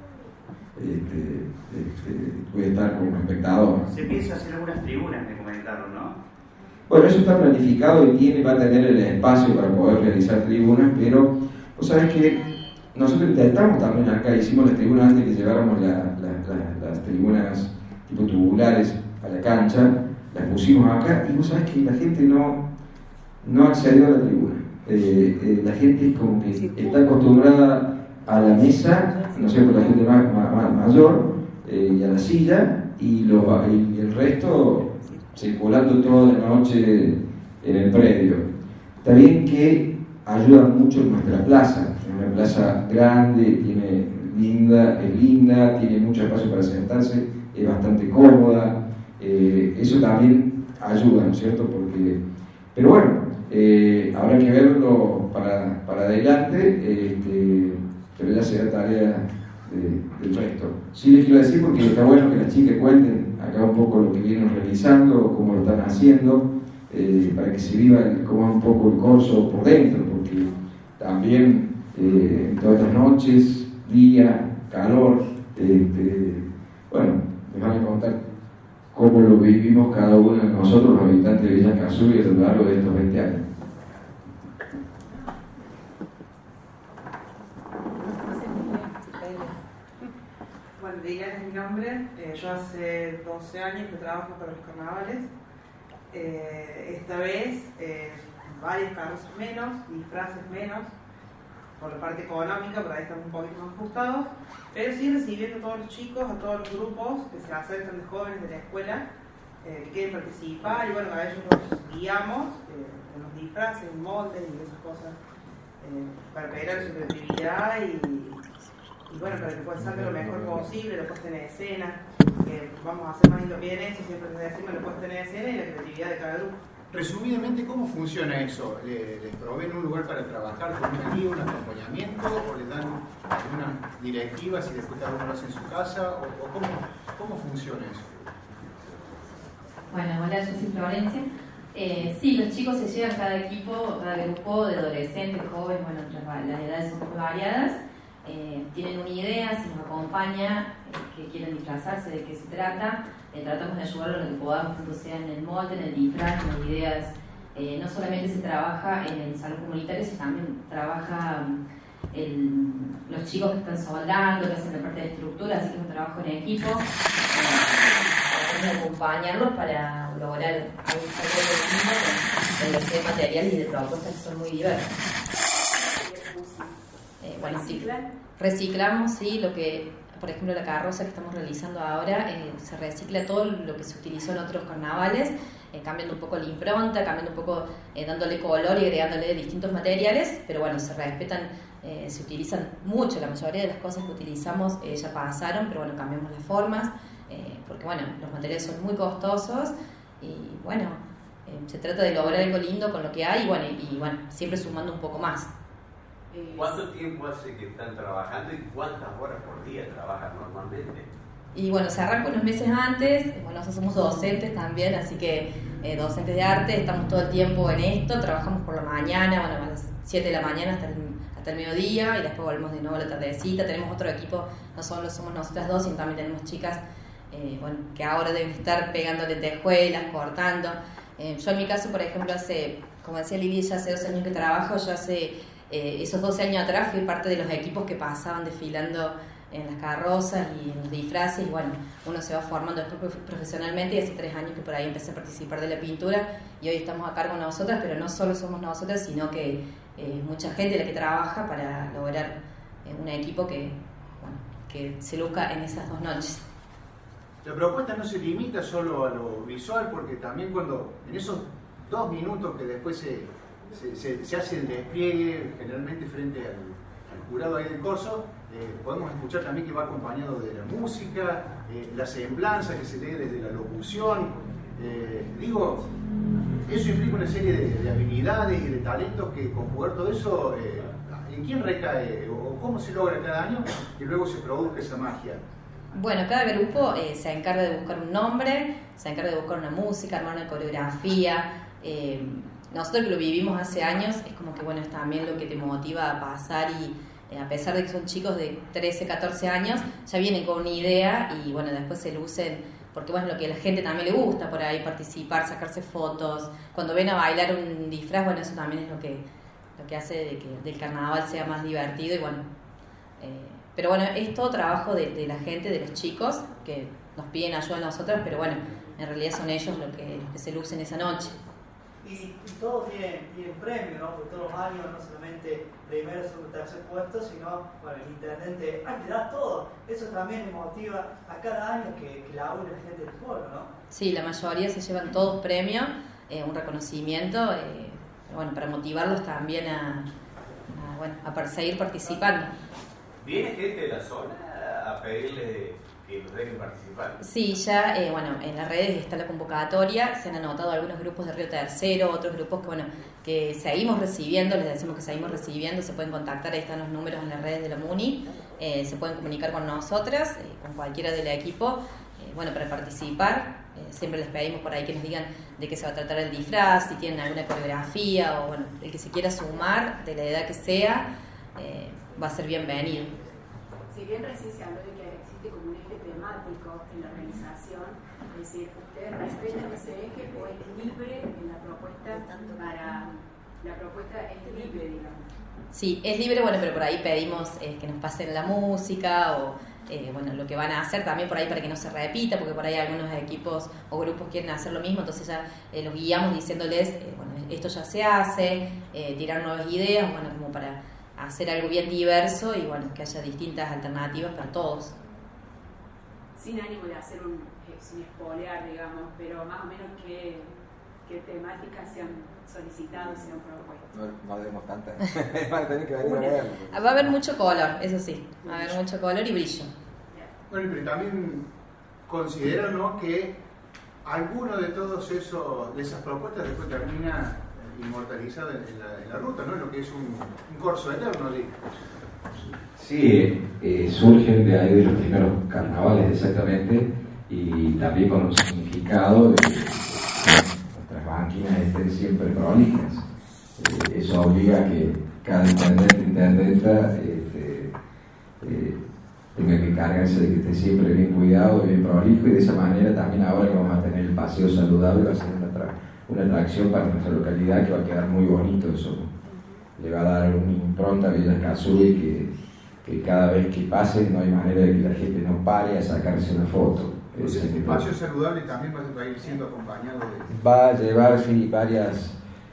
voy a estar como espectador. Se piensa hacer algunas tribunas, me comentaron, ¿no? Bueno, eso está planificado y va a tener el espacio para poder realizar tribunas, pero vos sabés que nosotros intentamos también acá, hicimos las tribunas antes que lleváramos las tribunas tipo tubulares a la cancha, las pusimos acá y vos sabés que la gente no accedió a la tribuna. La gente es como que está acostumbrada a la mesa, no sé, por la gente mayor, y a la silla, y el resto circulando toda la noche en el predio. Está bien que ayuda mucho en nuestra plaza, es una plaza grande, es linda, tiene mucho espacio para sentarse, es bastante cómoda, eso también ayuda, ¿no es cierto? Pero bueno, habrá que verlo para adelante, pero ya será tarea del resto. Sí les quiero decir, porque está bueno que las chicas cuenten acá un poco lo que vienen realizando, cómo lo están haciendo, para que se viva como un poco el corso por dentro, porque también todas estas noches, día, calor, bueno, les van a contar cómo lo vivimos cada uno de nosotros, los habitantes de Villa Casubi, a lo largo de estos 20 años. Bueno, Liliana es mi nombre. Yo hace 12 años que trabajo para los carnavales. Esta vez, varias carrozas menos, disfraces menos, por la parte económica, por ahí estamos un poquito más ajustados, pero sí recibiendo a todos los chicos, a todos los grupos que se acercan de jóvenes de la escuela, que quieren participar, y bueno, a ellos los guiamos en los disfraces, en moldes y esas cosas, para pegar su creatividad y bueno, para que puedan salir lo mejor posible, la puesta en escena, vamos a hacer más hincapié en eso, siempre les decimos la puesta en escena y la creatividad de cada grupo. Resumidamente, ¿cómo funciona eso? ¿Les proveen un lugar para trabajar con una guía, un acompañamiento, o les dan algunas directivas y después cada uno lo hace en su casa? ¿O cómo funciona eso? Bueno, hola, yo soy Florencia. Sí, los chicos se llevan cada equipo, cada grupo de adolescentes, jóvenes, bueno, las edades son muy variadas. Tienen una idea, si nos acompaña, que quieren disfrazarse, de qué se trata, tratamos de ayudarlos en lo que podamos, tanto sea en el molde, en el disfraz, en las ideas. No solamente se trabaja en el salón comunitario, sino también trabaja los chicos que están soldando, que hacen la parte de estructura, así que es un trabajo en equipo. Tratamos de acompañarlos para lograr algo lindo con los materiales y de propuestas que son muy diversas. Bueno, sí, reciclamos, sí, lo que, por ejemplo, la carroza que estamos realizando ahora, se recicla todo lo que se utilizó en otros carnavales, cambiando un poco la impronta, cambiando un poco, dándole color y agregándole distintos materiales, pero bueno, se respetan, se utilizan mucho, la mayoría de las cosas que utilizamos ya pasaron, pero bueno, cambiamos las formas, porque bueno, los materiales son muy costosos y bueno, se trata de lograr algo lindo con lo que hay y bueno, siempre sumando un poco más. ¿Cuánto tiempo hace que están trabajando y cuántas horas por día trabajan normalmente? Y bueno, se arranca unos meses antes, bueno, nosotros somos docentes también, así que docentes de arte, estamos todo el tiempo en esto, trabajamos por la mañana, bueno, a las 7 de la mañana hasta el mediodía y después volvemos de nuevo a la tardecita. Tenemos otro equipo, no solo somos nosotras dos, sino también tenemos chicas bueno, que ahora deben estar pegando lentejuelas, cortando. Yo en mi caso, por ejemplo, como decía Lidia, ya hace 2 años que trabajo, yo hace esos 12 años atrás fui parte de los equipos que pasaban desfilando en las carrozas y en los disfraces y bueno, uno se va formando después profesionalmente y hace 3 años que por ahí empecé a participar de la pintura y hoy estamos a cargo nosotras, pero no solo somos nosotras, sino que mucha gente la que trabaja para lograr un equipo que se luzca en esas 2 noches. La propuesta no se limita solo a lo visual, porque también cuando en esos 2 minutos que después se hace el despliegue, generalmente frente al jurado ahí del corso, podemos escuchar también que va acompañado de la música, la semblanza que se lee desde la locución. Eso implica una serie de habilidades y de talentos que conjugar todo eso, ¿en quién recae o cómo se logra cada año que luego se produzca esa magia? Bueno, cada grupo se encarga de buscar un nombre, se encarga de buscar una música, armar una coreografía. Nosotros que lo vivimos hace años, es como que bueno, es también lo que te motiva a pasar y a pesar de que son chicos de 13, 14 años, ya vienen con una idea y bueno, después se lucen, porque bueno, lo que a la gente también le gusta por ahí, participar, sacarse fotos. Cuando ven a bailar un disfraz, bueno, eso también es lo que hace de que del carnaval sea más divertido y bueno. Pero bueno, es todo trabajo de la gente, de los chicos, que nos piden ayuda a nosotras, pero bueno, en realidad son ellos los que se lucen esa noche. Y todos tienen premio, ¿no? Porque todos los años, no solamente primero, segundo, tercer puesto, sino, bueno, el intendente, te das todo. Eso también motiva a cada año que labure la gente del pueblo, ¿no? Sí, la mayoría se llevan todos premios, un reconocimiento, bueno, para motivarlos también a seguir participando. ¿Viene gente de la zona a pedirle que nos dejen participar? Sí, ya, en las redes está la convocatoria, se han anotado algunos grupos de Río Tercero, otros grupos que seguimos recibiendo, les decimos que seguimos recibiendo, se pueden contactar, ahí están los números en las redes de la MUNI, se pueden comunicar con nosotras, con cualquiera del equipo, para participar. Siempre les pedimos por ahí que nos digan de qué se va a tratar el disfraz, si tienen alguna coreografía o el que se quiera sumar, de la edad que sea, va a ser bienvenido. Si bien recién se habló de que existe como un eje temático en la organización, es decir, ¿ustedes respetan ese eje o es libre en la propuesta? La propuesta es libre, digamos. Sí, es libre, pero por ahí pedimos que nos pasen la música o lo que van a hacer también por ahí para que no se repita, porque por ahí algunos equipos o grupos quieren hacer lo mismo, entonces ya los guiamos diciéndoles, esto ya se hace, tirar nuevas ideas, bueno, como para hacer algo bien diverso y bueno, que haya distintas alternativas para todos. Sin ánimo de hacer sin espolear, digamos, pero más o menos qué temáticas se han solicitado y se han propuesto. No debemos tantas. Van a tener que venir a verlo. Va a haber mucho color, eso sí, va a haber mucho color y brillo. Bueno, pero también consideran, ¿no?, que alguno de todos de esas propuestas después termina inmortalizado en la ruta, ¿no? Lo que es un corso eterno, digo. Sí, surgen de ahí de los primeros carnavales exactamente, y también con un significado de que nuestras banquinas estén siempre prolijas. Eso obliga a que cada intendenta tenga que encargarse de que esté siempre bien cuidado y bien prolijo, y de esa manera también ahora que vamos a tener el paseo saludable va a ser una atracción para nuestra localidad que va a quedar muy bonito. Eso le va a dar una impronta a Villa Escazú que cada vez que pase no hay manera de que la gente no pare a sacarse una foto. El paseo saludable también va a ir siendo acompañado de... Va a llevar, sí, varias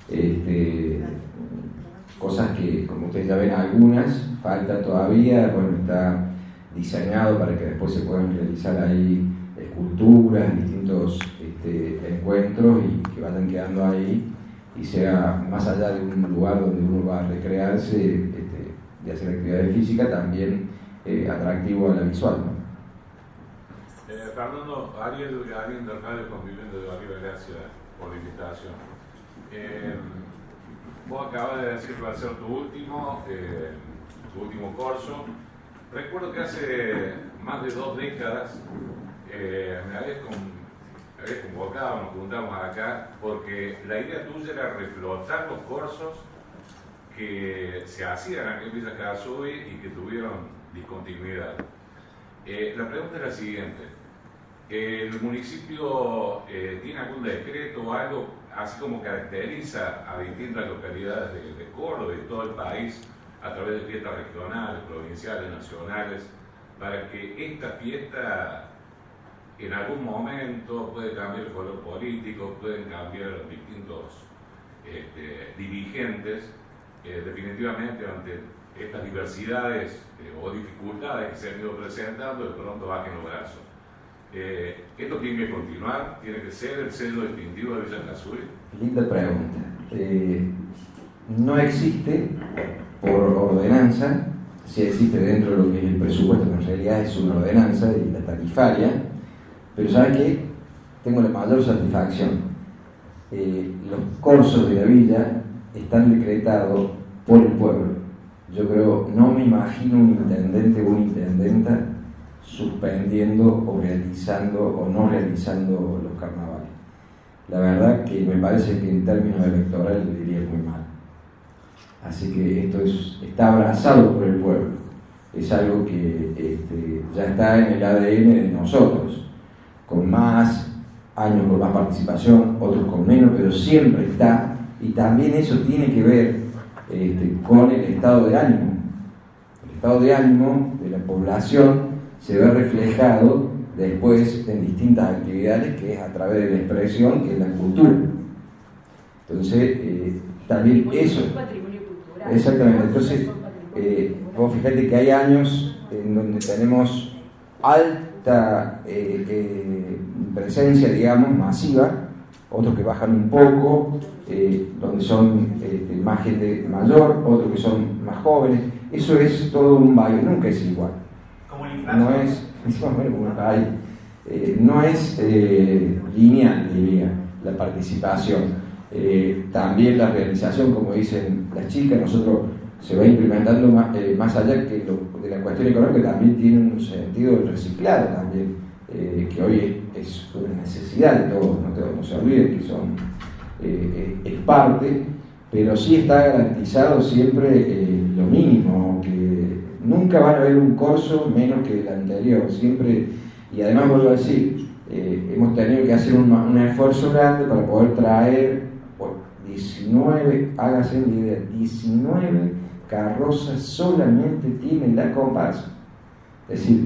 cosas que, como ustedes ya ven, algunas faltan todavía. Bueno, está diseñado para que después se puedan realizar ahí esculturas, distintos encuentros, y que vayan quedando ahí y sea, más allá de un lugar donde uno va a recrearse y hacer actividades físicas, también atractivo a la visual, ¿no? Fernando, Ariel Intercambio Conviviendo de Barrio Gracia, por la invitación. Vos acabas de decir que va a ser tu último curso. Recuerdo que hace más de 2 décadas me habías convocado, nos juntamos acá, porque la idea tuya era reflotar los cursos que se hacían aquí en Villa Escazú y que tuvieron discontinuidad. La pregunta es la siguiente: ¿el municipio tiene algún decreto o algo así como caracteriza a distintas localidades de Córdoba y de todo el país a través de fiestas regionales, provinciales, nacionales, para que esta fiesta en algún momento puede cambiar el color político, pueden cambiar los distintos dirigentes, definitivamente ante estas diversidades o dificultades que se han ido presentando, de pronto bajen los brazos? ¿Esto tiene que continuar? ¿Tiene que ser el sello distintivo de Villa Escazú? Linda pregunta. No existe por ordenanza, sí existe dentro de lo que es el presupuesto, que en realidad es una ordenanza y la tarifaria, pero ¿sabe qué? Tengo la mayor satisfacción. Los cursos de la villa están decretados por el pueblo. Yo creo, no me imagino un intendente o una intendenta suspendiendo o realizando o no realizando los carnavales. La verdad que me parece que en términos electorales le diría muy mal. Así que esto está abrazado por el pueblo. Es algo que ya está en el ADN de nosotros, con más años, con más participación, otros con menos, pero siempre está, y también eso tiene que ver con el estado de ánimo. El estado de ánimo de la población se ve reflejado después en distintas actividades, que es a través de la expresión, que es la cultura. Entonces, también eso... Exactamente. Entonces, vos fíjate que hay años en donde tenemos alta presencia, digamos, masiva, otros que bajan un poco, donde son más gente mayor, otros que son más jóvenes. Eso es todo un baile, nunca es igual. Como el inflación. No es más o menos como un baile. No es lineal, diría, la participación. También la realización, como dicen las chicas, nosotros se va implementando más allá que de la cuestión económica, también tiene un sentido de reciclado también, que hoy es una necesidad de todos, no se olviden que son es parte, pero sí está garantizado siempre lo mínimo, que nunca van a haber un curso menos que el anterior, siempre. Y además vuelvo a decir, hemos tenido que hacer un esfuerzo grande para poder traer 19, hágase una idea, 19 carrozas solamente tienen la comparsa. Es decir,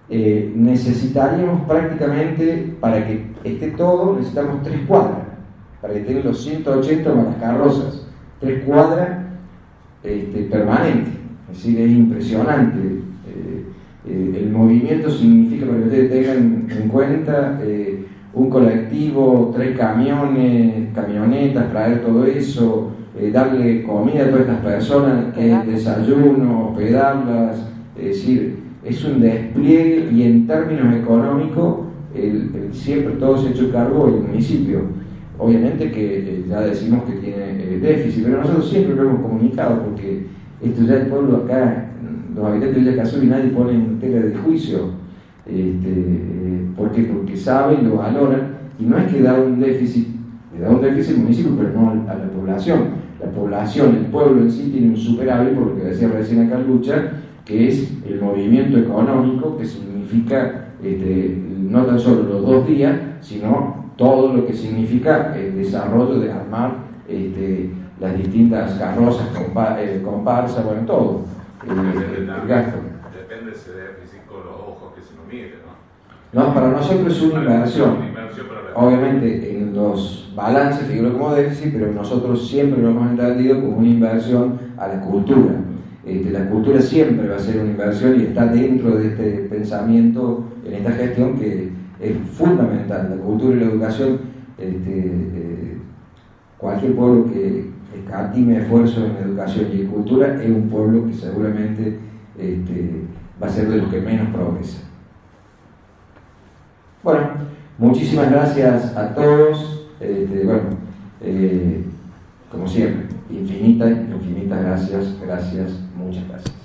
necesitaríamos prácticamente, para que esté todo, necesitamos 3 cuadras. para que tengan los 180 más las carrozas, 3 cuadras permanentes. Es decir, es impresionante. El movimiento significa, para que ustedes tengan en cuenta, un colectivo, 3 camiones, camionetas, traer todo eso, darle comida a todas estas personas, desayuno, hospedarlas, es decir, es un despliegue, y en términos económicos siempre todo se ha hecho cargo del municipio. Obviamente que ya decimos que tiene déficit, pero nosotros siempre lo hemos comunicado, porque esto ya el pueblo acá, los habitantes de Villa Cazorla, y nadie pone en tela de juicio. ¿Por qué? Porque saben, lo valoran, y no es que da un déficit, le da un déficit al municipio, pero no a la población. La población, el pueblo en sí, tiene un superávit, por lo que decía recién acá Lucha, que es el movimiento económico, que significa no tan solo los 2 días, sino todo lo que significa el desarrollo de armar las distintas carrozas, comparsas, bueno, todo. El gasto. Depende de ese déficit con los ojos que se lo mire, ¿no? No, para nosotros es una inversión. Obviamente en los balances figura como déficit, pero nosotros siempre lo hemos entendido como una inversión a la cultura. La cultura siempre va a ser una inversión y está dentro de este pensamiento, en esta gestión, que es fundamental. La cultura y la educación, cualquier pueblo que escatime esfuerzo en educación y en cultura es un pueblo que seguramente va a ser de los que menos progresa. Bueno, muchísimas gracias a todos. Como siempre, infinitas gracias, muchas gracias.